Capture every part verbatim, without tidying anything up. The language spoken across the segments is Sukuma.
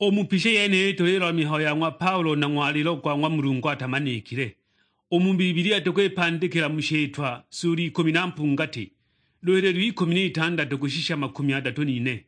Omupishe yene tolero mihoya ngwa Paulo na ngwalilo kwa ngwa Mulungu atamanikire. Omubibilia tokwe pandikira mushetwa suri kumi na mpungati. Lwere lwi kumi n'itandatu kushisha makumi atatu n'ine.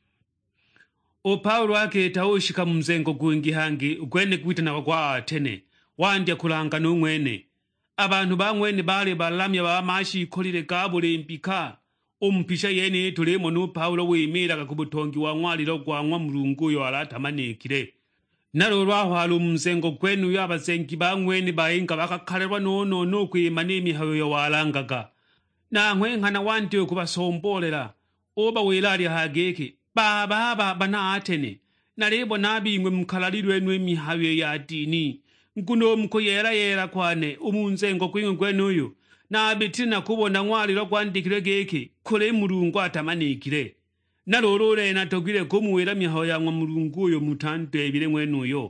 O Paulo ake taoshika mzengo guingihangi ukwene kwitana kwa Atene. Wandya kulanga n'umwene. Abantu bamwene bale balamya bamashi ikolire kabule mpika. Omupisha yene tulemo no Paulo wemera kubutongi wa ngwalilo kwa ngwa Mulungu yo alatamanekire. Nalo lwaho halu mzengo kwenu yabazengi bamwene bainga bakakhalelwa nono no kwimana emihayo yo walangaga. Na nkwenkana wandi okubasombolera oba welali hageke baba aba bana Atene nalebo nabingwe mukhalalirwe nwe emihayo ya dini nkuno mkoyera yera kwane umunzengo kwingwe kwenuyo na abitina kubona ngwaliro kwandikire geke kole Mulungu atamanikire. Nalolole natogire kumuwera mihayo ya Mulungu yo mutante ebire mwenuyo.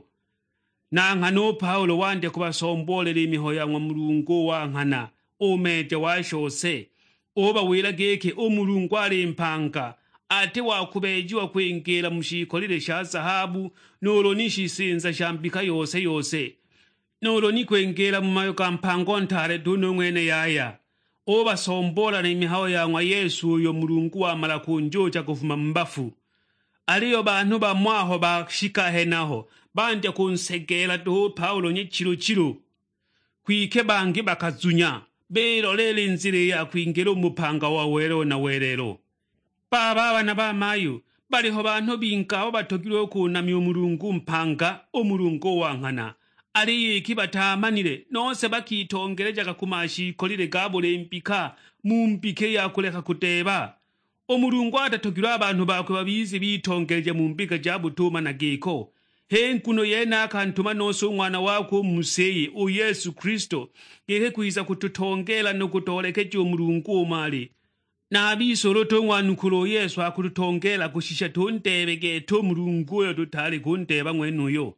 Na nkano Paulo wande kubasombolera emihayo ya Mulungu wa nkana omeje washose oba wera geke Mulungu ali mpanga ate wakubejiwa kwengera mushikolire sha zahabu nolo nishisinza shambika yose yose nolo ni kwengera mu mayo kampango ntare duno mwene yaya oba sombola na imihayo ya ngwa Yesu yo Mulungu wa mala kunjocha kuvuma mbafu aliyo bantu bamwaho bashika henaho bande kunsegera do Paulo nyechiro chiro kwike bangi bakazunya bero lele nzire ya kwingera umupanga wa wero na werero. Baba bana bamayo baliho bantu binkaho batogirwe kunamya Mulungu mpanga Mulungu wa nkana ali ikibatamanire nose bakitongereja kakumashi kolire gabule mpika mu mpike yakuleka kuteba. Mulungu atatogirwa abantu bakwe babizi bitongereje mu mpika jabutuma na geko. He nkuno yena akantuma nose umwana wako museye o Yesu Kristo geke kwiza kututongela no kutolekeje Mulungu omali. Na abisoro tongwanukulo Yesu akutongela kushisha tontebe geto Mulungu yo tutali kunteba mwenuyo.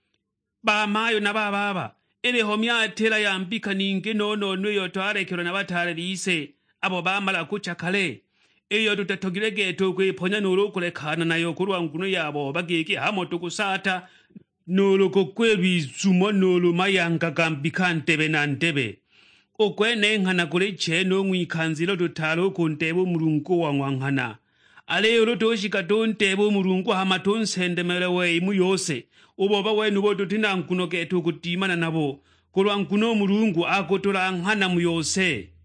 Ba mayo na bababa ele homya atela yambika ninge nono nyo twarekero na batale bise abo bamala kuchakale eyo tutatogire geto kweponya n'urukulekana nayo kurwa nguno yabo bageke hamo tukusata n'uruko kwebizuma n'uru mayanga gambika ntebe na ntebe okwene nkana kule cheno mwikanziro tutalo kuntebo Mulungu wa nkana ale urotoshika tontebo Mulungu hama tonsendemelewe imu yose uboba wenu boto tina nkuno geto kutimana nabo kurwa nkuno Mulungu akotola nkana mu yose.